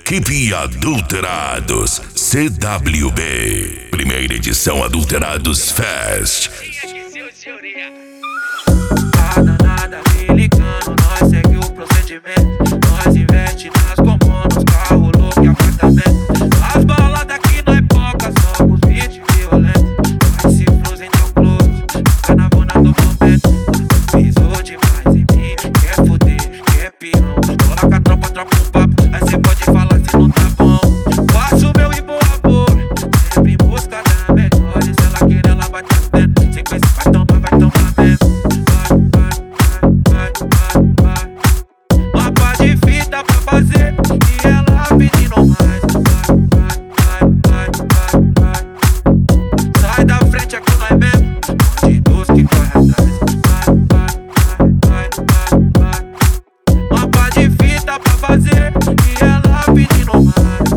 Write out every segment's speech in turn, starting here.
Equipe Adulterados CWB. Primeira edição Adulterados Fest. Nada me ligando, nós segue o procedimento. Nós investe nas comunas, carro louco e apartamento. As baladas aqui não é pouca, somos vídeos violentos. Vai se fluzem tão close, carnaval na do momento. Pisou demais em mim, quer fuder, quer peão. Coloca a tropa um papo, aí cê pode falar se não tá bom. Faço meu e boa amor, sempre em busca da melhor. E se ela querer, ela vai tá dentro. Sequência vai tomar mesmo. Mapa de fita pra fazer e ela pedindo mais. Sai da frente, é com nós mesmo. Bandidos que corre atrás. Mapa de fita pra fazer e ela pedindo mais.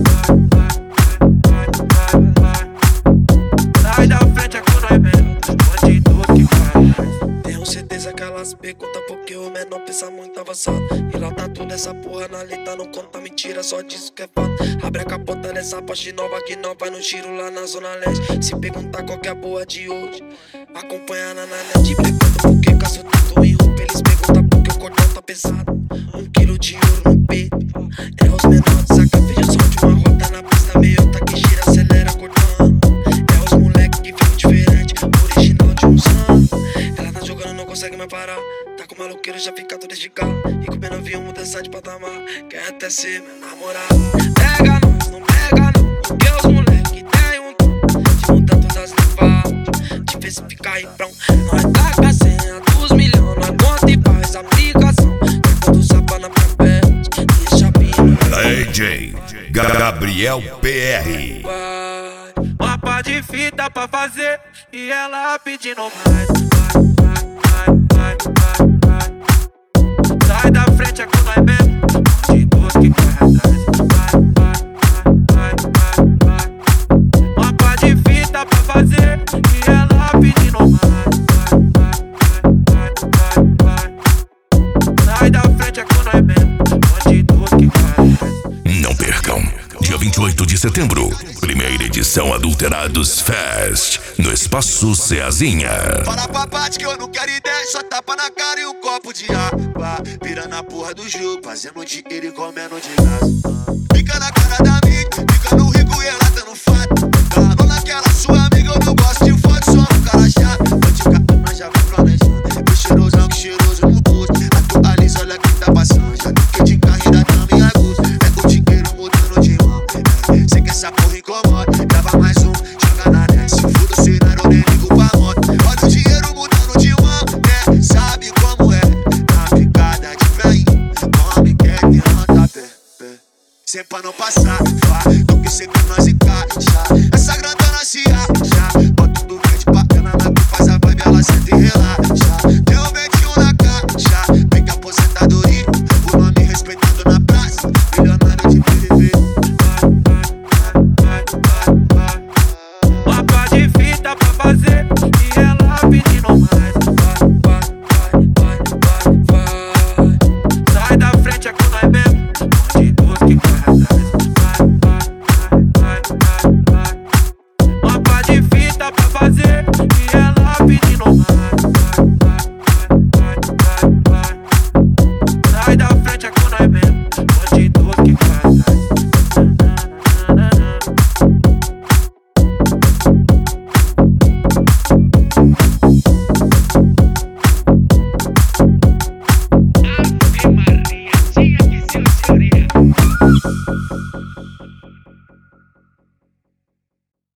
Sai da frente, é com nós mesmo. Bandidos que corre atrás. Tenho certeza que elas perguntam porque o menor pensa muito avançado. E lá tá tudo essa porra na letra, não conta mentira, só diz o que é fato. Abre a capota dessa Porsche nova que não vai no giro lá na zona leste. Se perguntar qual que é a boa de hoje, acompanha na net. Perguntam por que caso tanto em roupa, eles perguntam por que o cordão tá pesado. 1 quilo de ouro no peito, é os menores, saca vídeo só de uma rota na pista meiota que gira, acelera cortando. É os moleque que ficam diferente, original de uns anos. Ela tá jogando, não consegue mais parar. Tá com maloqueiro, já fica todo esticado. E comendo avião, mudança de patamar. Quer até ser meu namorado. Pega nós, não pega não, porque os moleque tem um tom de mudar todas as levadas, de ver se fica aí prão. Nós taca a senha dos milhões, nós conta e faz aplicação. Taca do sapa na papete, deixa pino. DJ Gabriel PR. Mapa de fita pra fazer e ela pedindo mais. Sai da frente, é com nós mesmo. Bandidos que corre atrás. Mapa de fita pra fazer e ela pedindo mais. Sai da frente, é com nós mesmo. Bandidos que corre atrás. Não percam, dia 28 de setembro, primeira edição Adulterados Fest, no Espaço Ceazinha. Fala pra parte que eu não quero ideia, só tapa na cara e um copo de água. Vira na porra do jogo, fazendo dinheiro e comendo de graça. Fica na cara da amiga, fica no rico e ela tá no fato. Falou naquela sua amiga, eu não gosto de foto, só um cara chato. Vou te catar, mas já vou planejando. Eu cheirosão, que cheiroso no posto. Atualiza, olha quem tá passando. Já fiquei de carro e da cama em agosto. É o dinheiro mudando de mão. Sei que essa porra incomoda, dava mais um, joga na net. Se for do cenário, eu nem ligo pra moto. Olha o dinheiro mudando de mão, né? Sabe como é? Na picada de velhinho, come quer que anda pé. Sempre pra não passar, vai, do que sempre nós encaixa.